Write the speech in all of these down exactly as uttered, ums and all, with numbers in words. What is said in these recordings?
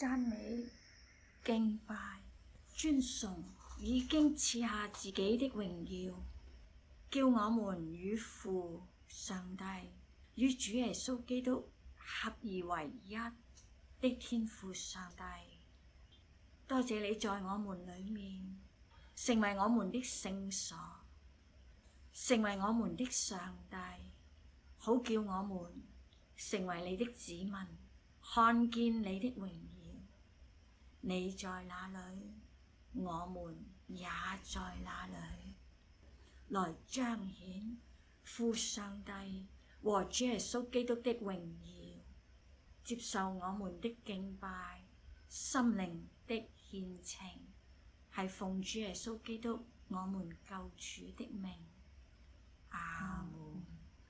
讚美、敬拜、尊崇，已經賜下自己的榮耀，叫我們與父上帝、與主耶穌基督合而為一的天父上帝。多謝你在我們裡面，成為我們的聖所，成為我們的上帝，好叫我們成為你的子民，看見你的榮耀。你在哪裡，我們也在哪裡，來彰顯父上帝和主耶穌基督的榮耀，接受我們的敬拜、心靈的獻呈，係奉主耶穌基督我們救主的名。阿門。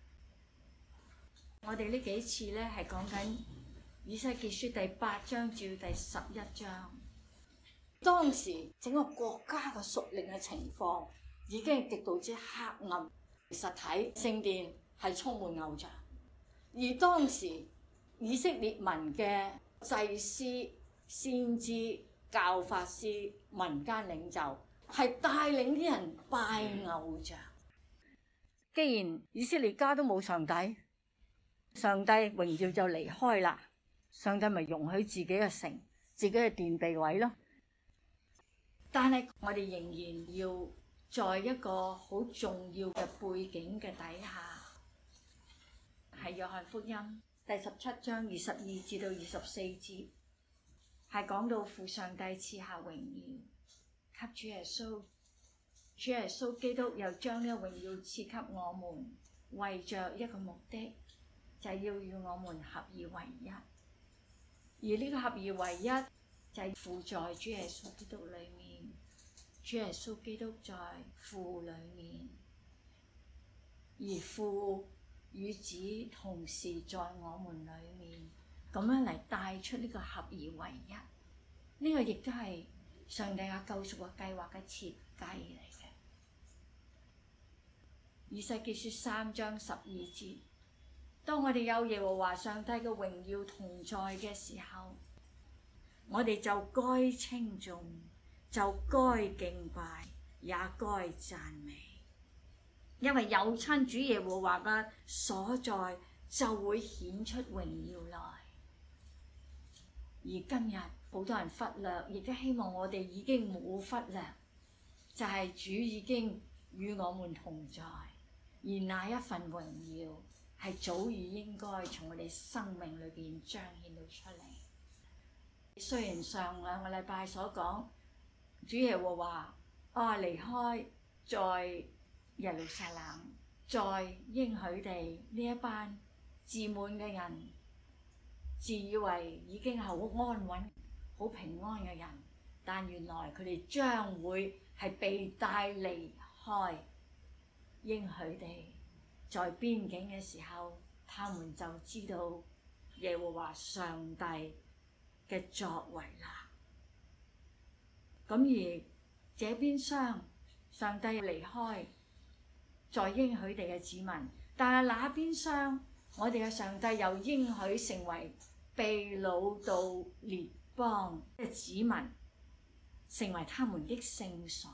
我哋呢幾次咧係講緊以西結書第八章至第十一章，當時整個國家嘅屬靈嘅情況已經係極度之黑暗，實體聖殿係充滿偶像，而當時以色列民嘅祭司、先知、教法師、民間領袖係帶領啲人拜偶像。既然以色列家都冇上帝，上帝榮耀就離開啦，上帝咪容許自己嘅城、自己嘅殿被毀咯。但係我哋仍然要在一個好重要嘅背景嘅底下，係約翰福音第十七章二十二至到二十四節，係講到父上帝賜下榮耀給主耶穌，主耶穌基督又將呢個榮耀賜給我們，為着一個目的，就係要與我們合而為一。而呢個合而為一就係父在主耶穌基督裡面，主耶穌基督在父裡面，而父與子同時在我們裡面，咁樣嚟帶出呢個合而為一。呢、這個亦都係上帝嘅救贖嘅計劃嘅設計嚟嘅。以西結書三章十二節，當我哋有耶和華上帝嘅榮耀同在嘅時候，我哋就該稱頌，就該敬拜，也該讚美，因為有親主耶和華嘅所在，就會顯出榮耀來。而今日好多人忽略，亦都希望我哋已經冇忽略，就係、是、主已經與我們同在，而那一份榮耀係早已應該從我哋生命裏邊彰顯到出嚟。雖然上兩個禮拜所講主耶和華啊離開在耶路撒冷，在應許地呢一班自滿嘅人，自以為已經係好安穩、好平安嘅人，但原來佢哋將會係被帶離開應許地，在邊境嘅時候，他們就知道耶和華上帝嘅作為啦。咁而這邊廂上帝離開在應許地嘅子民，但係那邊廂我哋嘅上帝又應許成為被擄到列邦嘅子民，成為他們的聖所。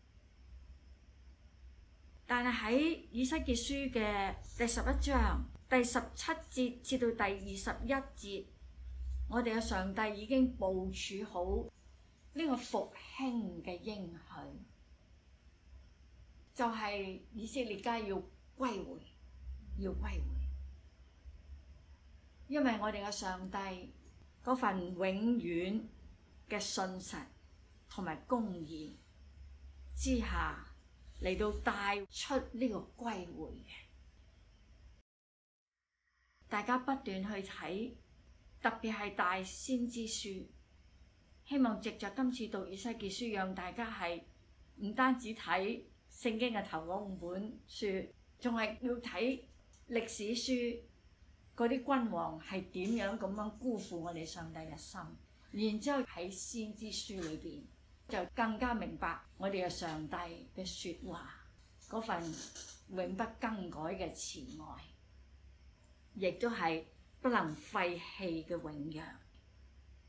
但係喺以西結書嘅第十一章第十七節至到第二十一節，我哋嘅上帝已經部署好呢個復興嘅應許，就係、是、以色列家要歸回，要歸回，因為我哋嘅上帝嗰份永遠嘅信實同埋公義之下，嚟到帶出呢個歸回嘅。大家不斷去睇，特別係大先知書，希望藉着今次讀以西結書，讓大家係唔單止睇聖經嘅頭嗰五本書，仲係要睇歷史書嗰啲君王係點樣咁樣辜負我哋上帝嘅心，然之後喺先知書裏邊就更加明白我哋嘅上帝嘅説話嗰份永不更改嘅慈愛，亦都係不能廢棄嘅永約。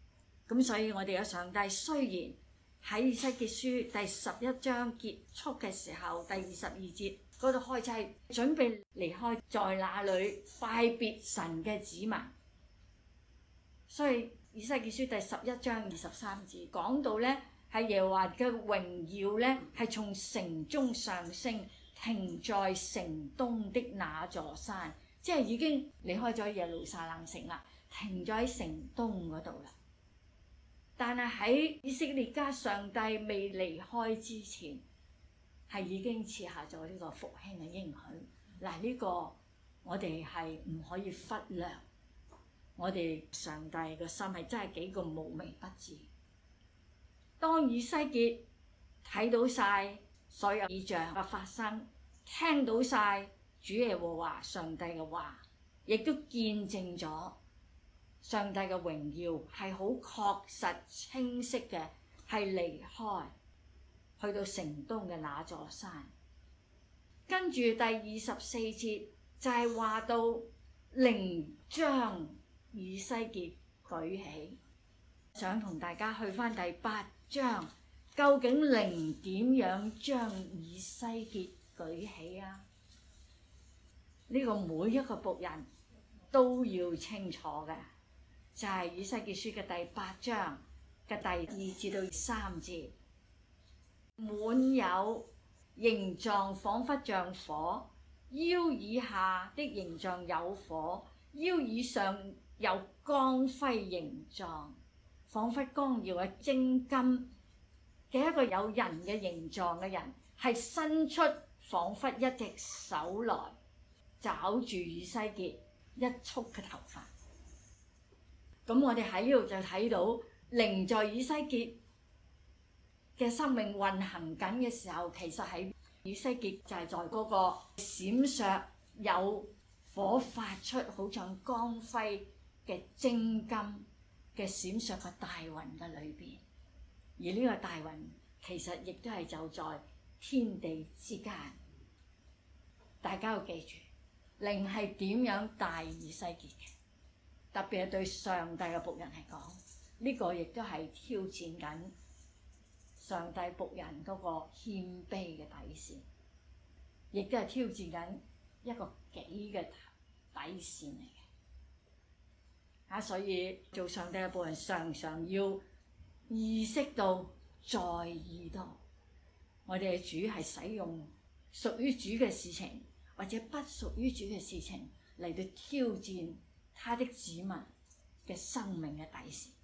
咁所以我哋嘅上帝雖然喺以西結書第十一章結束嘅時候，第二十二節嗰度開始係準備離開，在那裏拜別神嘅子民。所以以西結書第十一章二十三節講到咧，係耶和華嘅榮耀咧係從城中上升，停在城東的那座山，即係已經離開咗耶路撒冷城啦，停咗喺城東嗰度啦。但係喺以色列家上帝未離開之前，係已經賜下咗呢個復興嘅應許。嗱，呢個我哋係唔可以忽略。我哋上帝嘅心係真係幾咁無微不至。當以西結睇到晒所有異象嘅發生，聽到晒主耶和華上帝嘅話，亦都見證咗上帝嘅榮耀係好確實清晰嘅，係離開去到城東嘅那座山。跟住第二十四節就係話到靈將以西結舉起，想同大家去返第八章，究竟靈點樣將以西結舉起啊？呢、這個每一個僕人都要清楚嘅。就係以西結書嘅第八章嘅第二至到三節，滿有形狀彷彿像火，腰以下的形狀有火，腰以上有光輝形狀，彷彿光耀嘅精金嘅一個有人嘅形狀嘅人，係伸出彷彿一隻手來抓住以西結一束嘅頭髮。咁我哋喺呢度就睇到靈在以西結嘅生命運行緊嘅時候，其實喺以西結就係在嗰個閃爍有火發出好像光輝嘅精金嘅閃爍嘅大雲嘅裏邊，而呢個大雲其實亦都係就在天地之間。大家要記住，靈係點樣帶以西結嘅？特別係對上帝嘅僕人嚟講，呢、這個亦都係挑戰緊上帝僕人嗰個謙卑嘅底線，亦都係挑戰緊一個己嘅底線嚟嘅。啊，所以做上帝嘅僕人，常常要意識到、在意到，我哋嘅主係使用屬於主嘅事情，或者不屬於主嘅事情嚟到挑戰他的子民嘅生命嘅底線。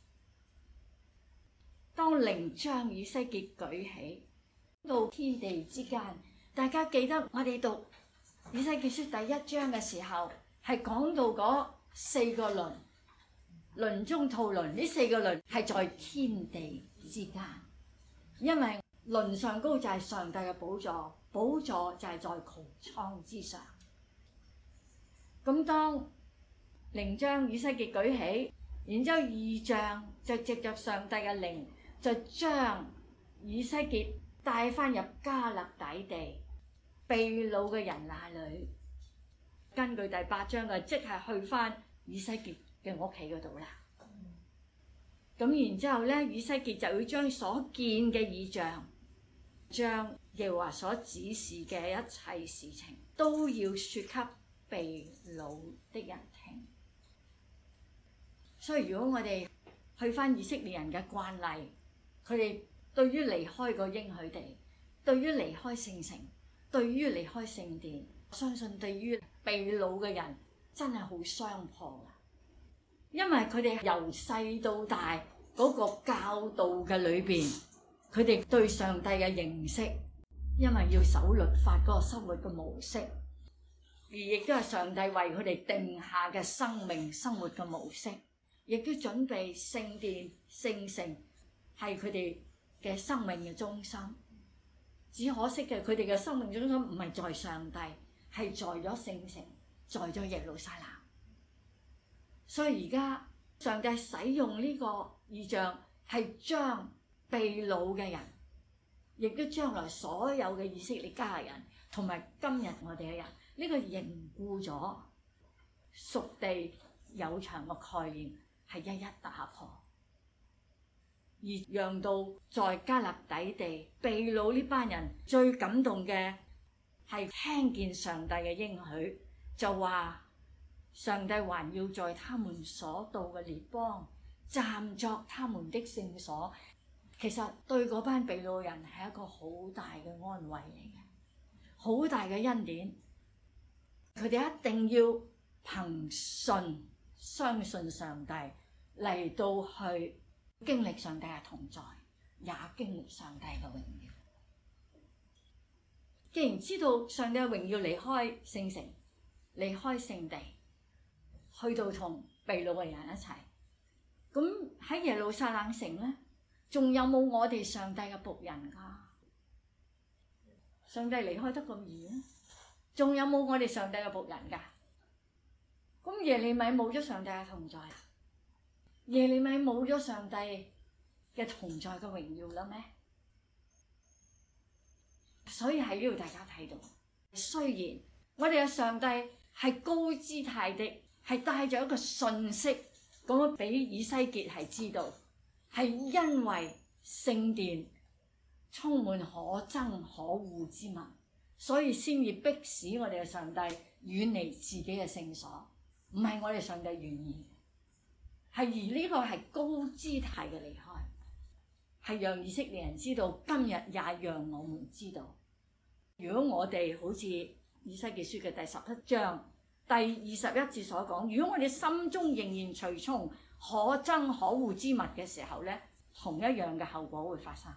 當靈將以西結舉起到天地之間，大家記得我哋讀以西結書第一章嘅時候，係講到嗰四個輪，輪中套輪，呢四個輪係在天地之間，因為輪上高就係上帝嘅寶座，寶座就係在穹蒼之上。咁當靈將以西結舉起，然之後異象就藉着上帝嘅靈，就將以西結帶翻入迦勒底地被擄嘅人那裏。根據第八章嘅，即係去翻以西結嘅屋企嗰度啦。咁、嗯、然之後咧，以西結就要將所見嘅異象，將耶和華所指示嘅一切事情，都要説給被擄的人聽。所以如果我哋去翻以色列人嘅慣例，佢哋對於離開個應許地，對於離開聖城，對於離開聖殿，相信對於被擄嘅人真係好傷破㗎。因為佢哋由細到大嗰個教導嘅裏邊，佢哋對上帝嘅認識，因為要守律法嗰個生活嘅模式，而亦都係上帝為佢哋定下嘅生命生活嘅模式。亦都準備聖殿、聖城係佢哋嘅生命嘅中心。只可惜嘅，佢哋嘅生命中心唔係在上帝，係在咗聖城，在咗耶路撒冷。所以而家上帝使用呢個異象，係將被擄嘅人，亦都將來所有嘅以色列家嘅人，同埋今日我哋嘅人，呢、這個凝固咗屬地有牆嘅概念。係一一打破， 而讓到在迦勒底地被擄呢班人最感動嘅係聽見上帝嘅應許，就話上帝還要在他們所到嘅列邦暫作他們的聖所。其實對嗰班被擄人係一個好大嘅安慰嚟嘅，好大嘅恩典。佢哋一定要憑信相信上帝嚟到去經歷上帝嘅同在，也經歷上帝嘅榮耀。既然知道上帝嘅榮耀離開聖城，離開聖地，去到同被擄嘅人一齊，咁喺耶路撒冷城咧，仲有冇我哋上帝嘅僕人㗎？上帝離開得咁易啊？仲有冇我哋上帝嘅僕人㗎？咁耶利米冇咗上帝嘅同在，耶利米冇咗上帝嘅同在嘅榮耀啦咩？所以喺呢度大家睇到，雖然我哋嘅上帝係高姿態的，係帶咗一個訊息咁樣俾以西結係知道，係因為聖殿充滿可憎可惡之物，所以先至迫使我哋嘅上帝遠離自己嘅聖所，唔係我哋上帝願意嘅，係而呢個係高姿態嘅離開，係讓以色列人知道，今日也讓我們知道。如果我哋好似以西結書嘅第十一章第二十一節所講，如果我哋心中仍然隨從可憎可惡之物嘅時候咧，同一樣嘅後果會發生，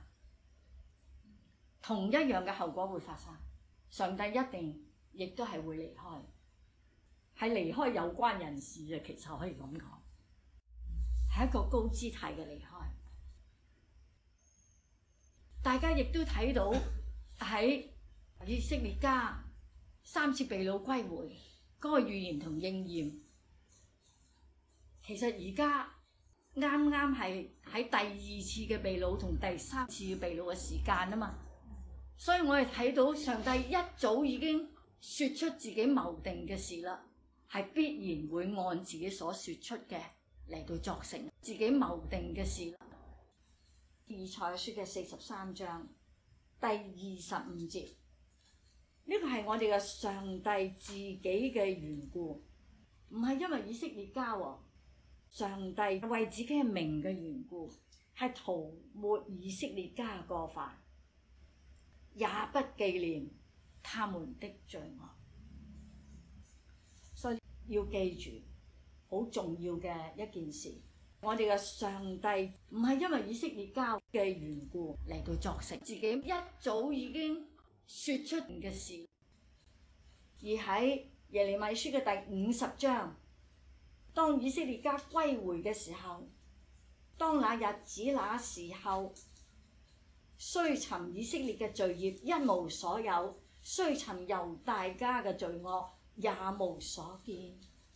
同一樣嘅後果會發生。上帝一定亦都係會離開，係離開有關人士嘅，其實可以咁講，係一個高姿態嘅離開。大家亦都睇到喺以色列家三次被擄歸回嗰個預言同應驗，其實而家啱啱係喺第二次嘅被擄同第三次嘅被擄嘅時間啊嘛，所以我哋睇到上帝一早已經說出自己謀定嘅事啦，係必然會按自己所說出嘅嚟到作成自己謀定嘅事啦。以賽亞書嘅四十三章第二十五節，呢個係我哋嘅上帝自己嘅緣故，唔係因為以色列家喎，上帝為自己嘅名嘅緣故，係塗抹以色列家嘅過犯，也不紀念他們的罪惡。所以要記住好重要嘅一件事，我哋嘅上帝唔係因為以色列家嘅緣故嚟到作成自己一早已經說出嘅事，而喺耶利米書嘅第五十章，當以色列家歸回嘅時候，當那日子那時候，雖尋以色列嘅罪孽一無所有，雖尋猶大家嘅罪惡也無所見，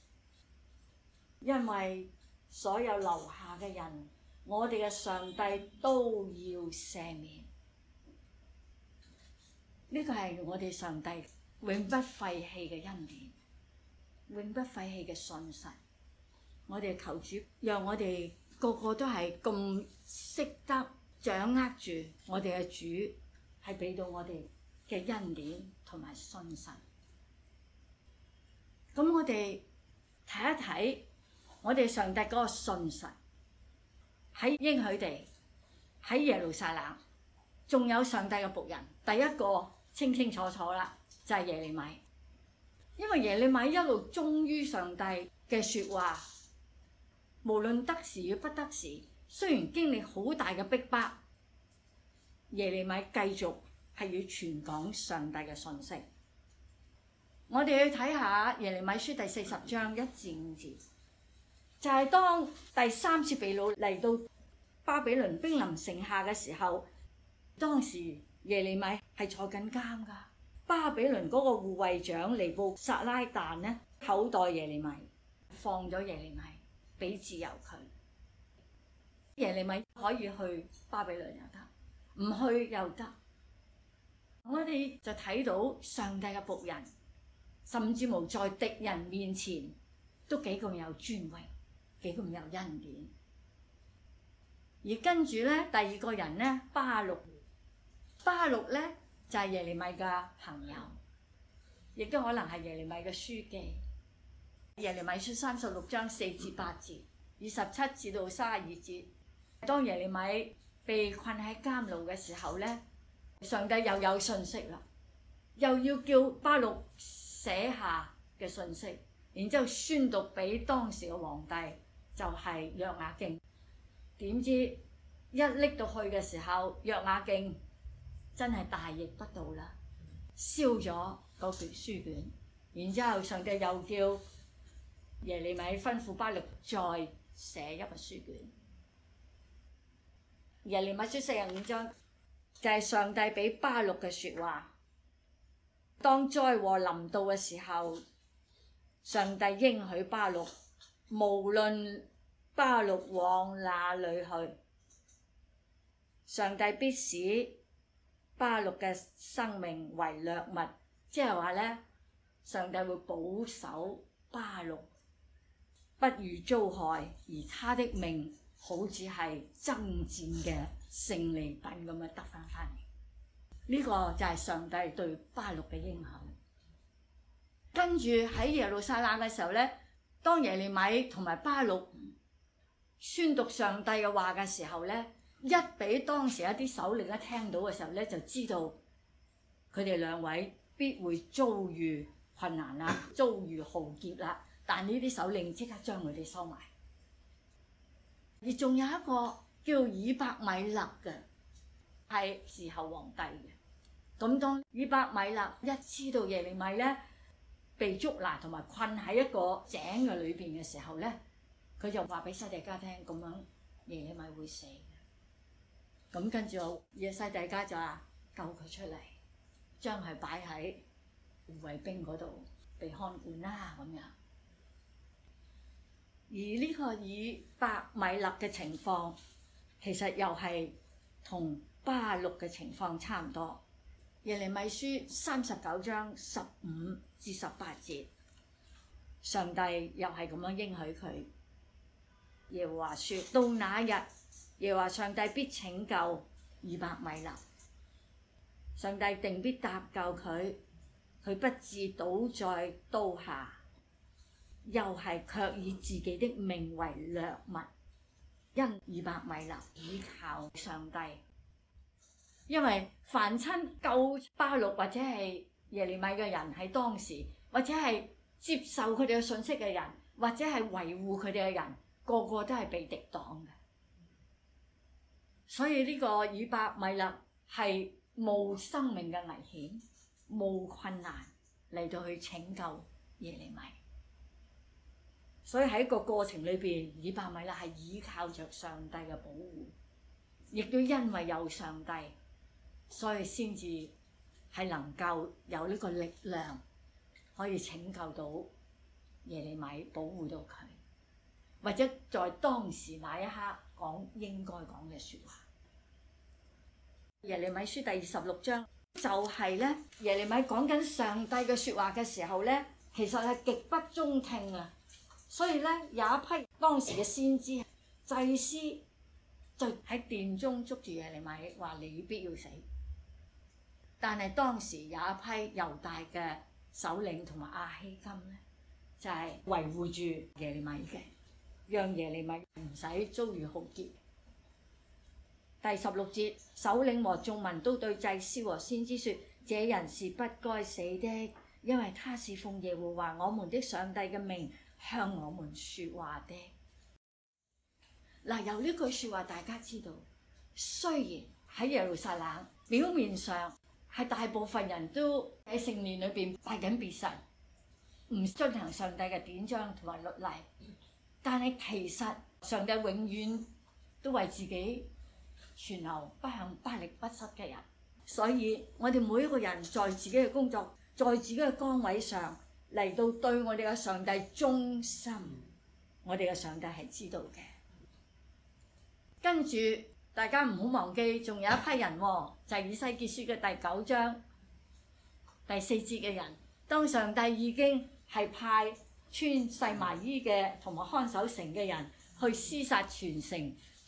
因為所有留下嘅人，我哋嘅上帝都要赦免。呢個係我哋上帝永不廢棄嘅恩典，永不廢棄嘅信實。我哋求主讓我哋個個都係咁識得掌握住我哋嘅主係俾到我哋嘅恩典同埋信實。咁我哋睇一睇我哋上帝嗰個信實，喺應許地，喺耶路撒冷，仲有上帝嘅僕人。第一個清清楚楚啦，就係耶利米，因為耶利米一路忠於上帝嘅說話，無論得時與不得時，雖然經歷好大嘅逼迫，耶利米繼續係要傳講上帝嘅信息。我哋去睇下耶利米書第四十章一至五節，就係當第三次被擄嚟到巴比倫兵臨城下嘅時候，當時耶利米係坐緊監噶，巴比倫嗰個護衛長尼布撒拉旦呢，厚待耶利米，放咗耶利米，俾自由佢。耶利米可以去巴比倫又得，唔去又得。我哋就睇到上帝嘅僕人，甚至乎在敵人面前都幾咁有尊榮，幾咁有恩典。而而跟住咧，第二個人咧，巴錄，巴錄咧就係、是、耶利米嘅朋友，亦都可能係耶利米嘅書記。耶利米書三十六章四至八節，二十七至到三十二節，當耶利米被困喺監牢嘅時候咧，上帝又有信息啦，又要叫巴錄寫下嘅信息，然之後宣讀俾當時嘅皇帝，就係約雅敬。點知一拎到去嘅時候，約雅敬真係大逆不道啦，燒咗嗰卷書卷。然之後上帝又叫耶利米吩咐巴錄再寫一個書卷。耶利米書四十五章就係上帝俾巴錄嘅説話。當災禍臨到嘅時候，上帝應許巴錄，無論巴錄往哪裏去，上帝必使巴錄嘅生命為掠物，即係話咧，上帝會保守巴錄不遇遭害，而他的命好似係爭戰嘅勝利品咁樣得翻翻嚟。呢、這個就係上帝對巴錄嘅應許。跟住喺耶路撒冷嘅時候咧，當耶利米同埋巴錄宣讀上帝嘅話嘅時候咧，一俾當時一啲首領一聽到嘅時候咧，就知道佢哋兩位必會遭遇困難啦，遭遇浩劫啦。但呢啲首領即刻將佢哋收埋。而仲有一個叫以伯米勒嘅，係時候皇帝嘅。咁當以伯米勒一知道耶利米咧被捉拿同埋困喺一個井嘅裏邊嘅時候咧，佢就話俾西底家聽，咁樣耶利米會死嘅。咁跟住耶西底家就話救佢出嚟，將佢擺喺護衛兵嗰度被看管啦咁樣。而呢個以伯米勒嘅情況，其實又係同巴錄嘅情況差唔多。耶利米書三十九章十五至十八節，上帝又係咁樣應許佢。耶和華說：到那日，耶和華上帝必拯救以伯米勒，上帝定必搭救佢，佢不致倒在刀下，又係卻以自己的命為掠物，因以伯米勒倚靠上帝。因為凡親救巴錄或者係耶利米嘅人喺當時，或者係接受佢哋嘅信息嘅人，或者係維護佢哋嘅人，個個都係被敵擋嘅。所以呢個以伯米勒係冒生命嘅危險，冒困難嚟到去拯救耶利米。所以喺個過程裏邊，以伯米勒係依靠着上帝嘅保護，亦都因為有上帝，所以先至係能夠有呢個力量可以拯救到耶利米，保護到佢，或者在當時那一刻講應該講嘅説話。耶利米書第二十六章就係咧，耶利米講緊上帝嘅説話嘅時候咧，其實係極不中聽啊！所以咧，有一批當時嘅先知祭司就喺殿中捉住耶利米，話你必要死。但係當時有一批猶大嘅首領同埋亞希金咧，就係、是、維護住耶利米嘅，讓耶利米唔使遭遇浩劫。第十六節，首領和眾民都對祭司和先知說：這人是不該死的，因為他是奉耶和華我們的上帝嘅命向我們說話的。嗱，由呢句説話大家知道，雖然喺耶路撒冷表面上係大部分人都喺聖殿裏邊拜緊別神，唔遵行上帝嘅典章同埋律例，但係其實上帝永遠都為自己存留不向不力不失嘅人。所以我哋每一個人在自己嘅工作，在自己嘅崗位上嚟到對我哋嘅上帝忠心，我哋嘅上帝係知道嘅。跟住大家唔好忘記，仲有一批人喎，就係以西結書嘅第九章第四節嘅人。當上帝已經係派穿細麻衣嘅同埋看守城嘅人去廝殺全城，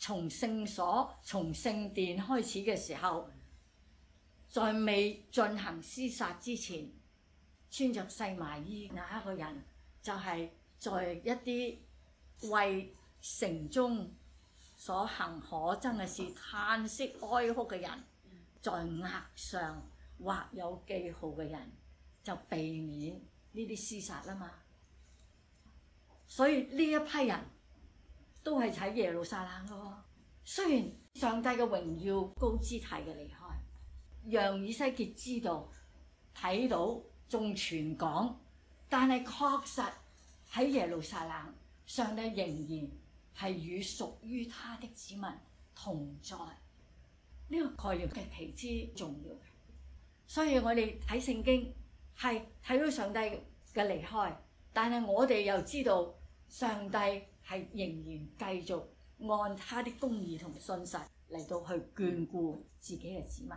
從聖所、從聖殿開始嘅時候，在未進行施殺之前，穿着細麻衣那一個人，就係在一啲為城中所行可憎嘅事嘆息哀哭嘅人，在額上畫有記號嘅人，就避免呢啲施殺啦嘛。所以呢一批人都係喺耶路撒冷嘅喎。雖然上帝嘅榮耀高姿態嘅離開，讓以西結知道睇到仲傳講，但係確實喺耶路撒冷，上帝仍然係與屬於他的子民同在。呢個概念極其之重要嘅，所以我哋睇聖經係睇到上帝嘅離開，但係我哋又知道上帝係仍然繼續按他的公義同信實嚟到去眷顧自己嘅子民。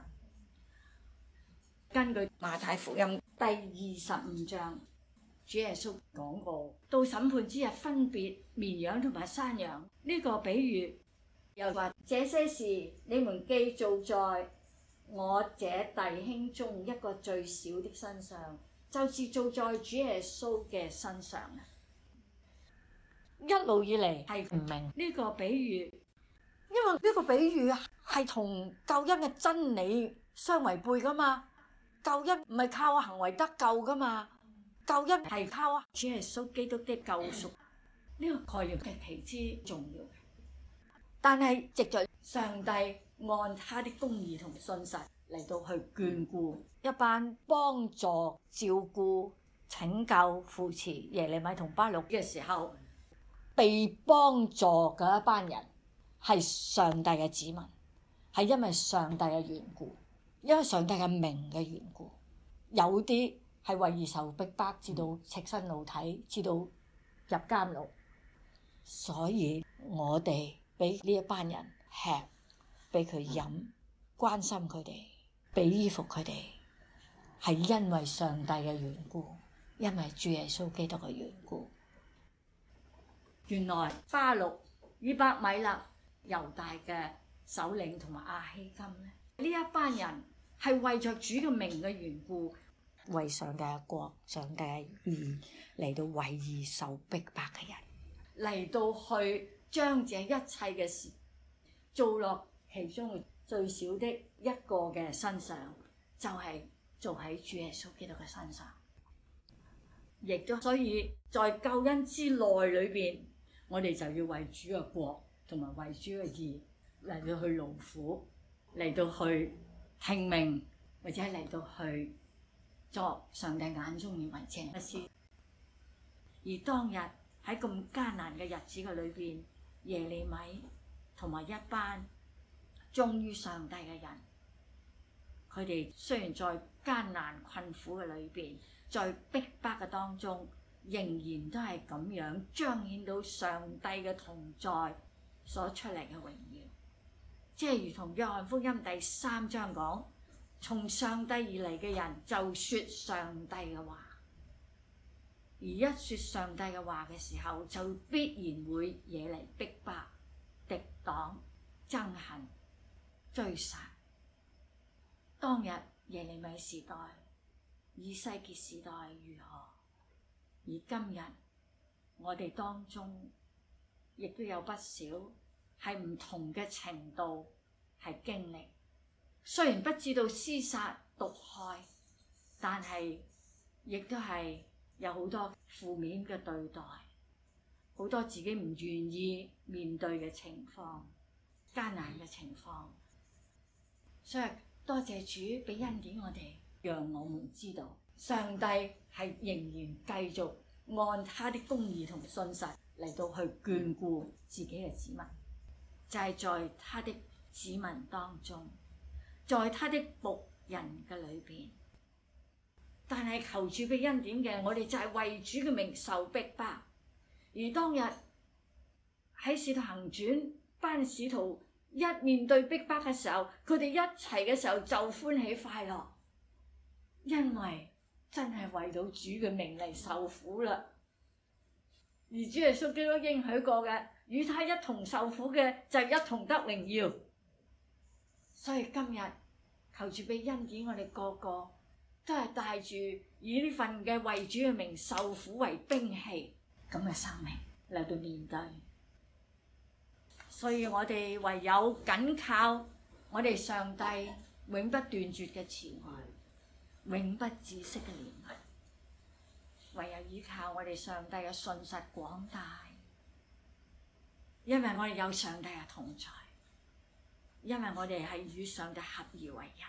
根據馬太福音第二十五章，主耶穌講過，到審判之日分別綿羊同埋山羊呢個比喻，又話這些事你們既做在我這弟兄中一個最小的身上，就是做在主耶穌嘅身上。一路以嚟係唔明呢個比喻，因為呢個比喻係同救恩嘅真理相違背噶嘛。救恩唔係靠行為得救噶嘛，救恩係靠主耶穌基督的救贖。呢個概念極其之重要。但係藉著上帝按他的公義同信實嚟到去眷顧一班幫助、照顧、拯救、扶持耶利米同巴錄嘅時候，被幫助嘅一班人係上帝嘅子民，係因為上帝嘅緣故，因為上帝嘅名嘅緣故。有啲係為義受逼迫，至到赤身露體，至到入監牢。所以我哋俾呢一班人吃，俾佢飲，關心佢哋，俾衣服佢哋，係因為上帝嘅緣故，因為主耶穌基督嘅緣故。原來巴錄、以伯米勒、猶大嘅首領同埋亞希金咧，呢一班人係為着主嘅名嘅緣故，為上帝嘅國、上帝嘅義嚟到為義受逼迫嘅人，嚟到去將這一切嘅事做落其中最小的一個嘅身上，就係、是、做喺主耶穌基督嘅身上。亦都所以在救恩之內裏邊，我哋就要為主嘅國同埋為主嘅義嚟到去勞苦，嚟到去聽命，或者嚟到去作上帝眼中嘅為正嘅事。而當日喺咁艱難嘅日子嘅裏邊，耶利米同埋一班忠於上帝嘅人，佢哋雖然在艱難困苦嘅裏邊，在逼迫嘅當中，仍然都係咁樣彰顯到上帝嘅同在所出嚟嘅榮耀。即係如同約翰福音第三章講，從上帝而嚟嘅人就說上帝嘅話，而一說上帝嘅話嘅時候，就必然會惹嚟逼迫、敵擋、憎恨、追殺。當日耶利米時代、以西結時代如何？而今日我哋當中亦都有不少係唔同嘅程度係經歷，雖然不知道廝殺毒害，但係亦都係有好多負面嘅對待，好多自己唔願意面對嘅情況，艱難嘅情況。所以多謝主俾恩典我哋，讓我們知道上帝係仍然繼續按他的公義同信實嚟到去眷顧自己嘅子民，就係、是、在他的子民當中，在他的僕人嘅裏邊。但係求主俾恩典嘅，我哋就係為主嘅名受逼迫。而當日喺使徒行傳班使徒一面對逼迫嘅時候，佢哋一齊嘅時候就歡喜快樂，因為真係為到主嘅名嚟受苦啦。而主耶穌基督應許過嘅， 與他一同受苦嘅就一同得榮耀。所以今日求主俾恩典，我哋個個都係帶住以呢份嘅為主嘅名受苦為兵器咁嘅生命嚟到面對。所以我哋唯有緊靠我哋上帝永不斷絕嘅慈愛，永不止息嘅憐憫，唯有依靠我哋上帝嘅信實廣大，因為我哋有上帝嘅同在，因為我哋係與上帝合而為一，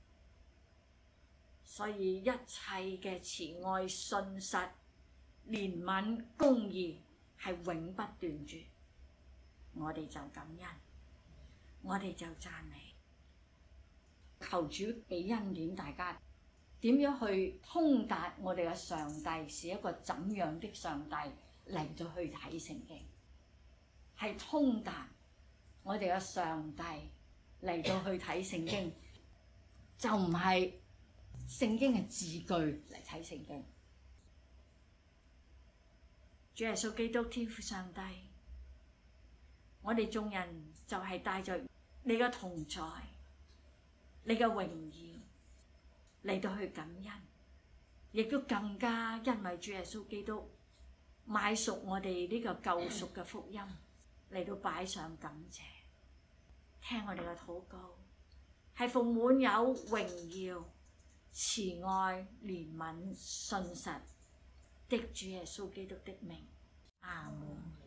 所以一切嘅慈愛、信實、憐憫、公義係永不斷絕。我哋就感恩，我哋就讚美，求主俾恩典大家，點樣去通達我哋嘅上帝是一個怎樣的上帝嚟到去睇聖經，係通達我哋嘅上帝嚟到去睇聖經，就唔係聖經嘅字句嚟睇聖經。主耶穌基督天父上帝，我哋眾人就係帶着你嘅同在，你嘅榮耀嚟到去感恩，亦都更加因為主耶穌基督買贖我哋呢個救贖嘅福音嚟到擺上感謝，聽我哋嘅禱告，係奉滿有榮耀、慈愛、憐憫、信實的主耶穌基督的名，阿門。